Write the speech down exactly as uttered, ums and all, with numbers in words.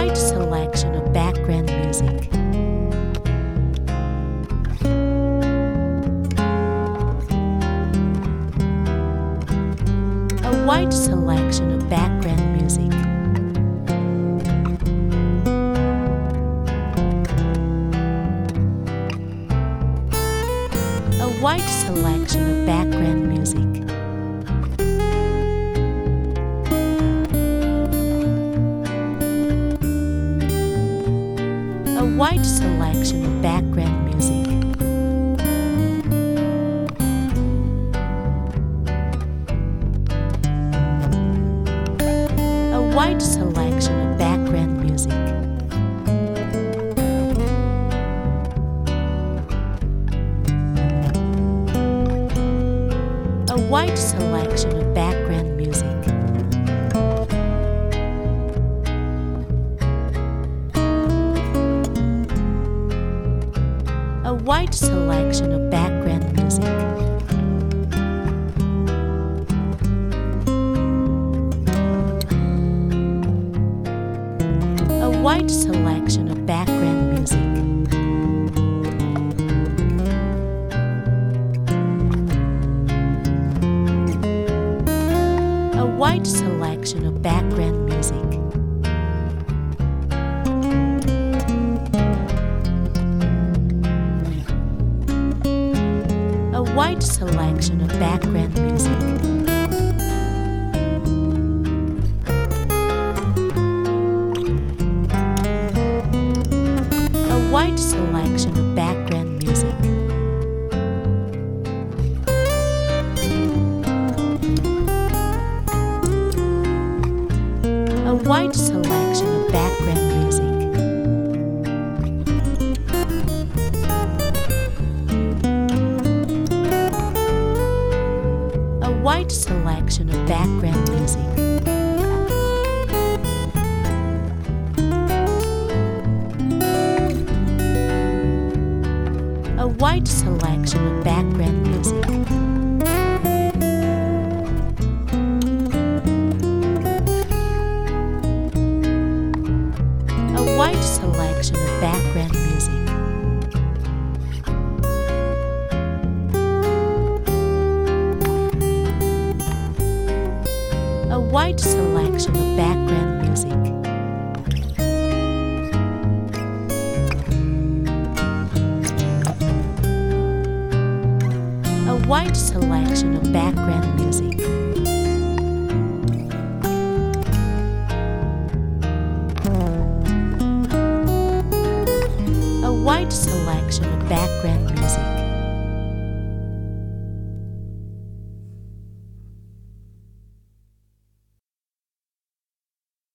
wide selection of background music. A wide selection of background music. A wide selection of background music. A wide selection of background music. A wide selection of background music. A wide selection of background music. A wide selection of background music. A wide selection of background music. A wide selection of background music. A wide selection of background music. A wide selection of background music. A wide selection of background music. A wide selection of background music. A wide selection of background music. A wide selection of background music. A wide selection of background music. A wide selection of background music. A wide selection of background music.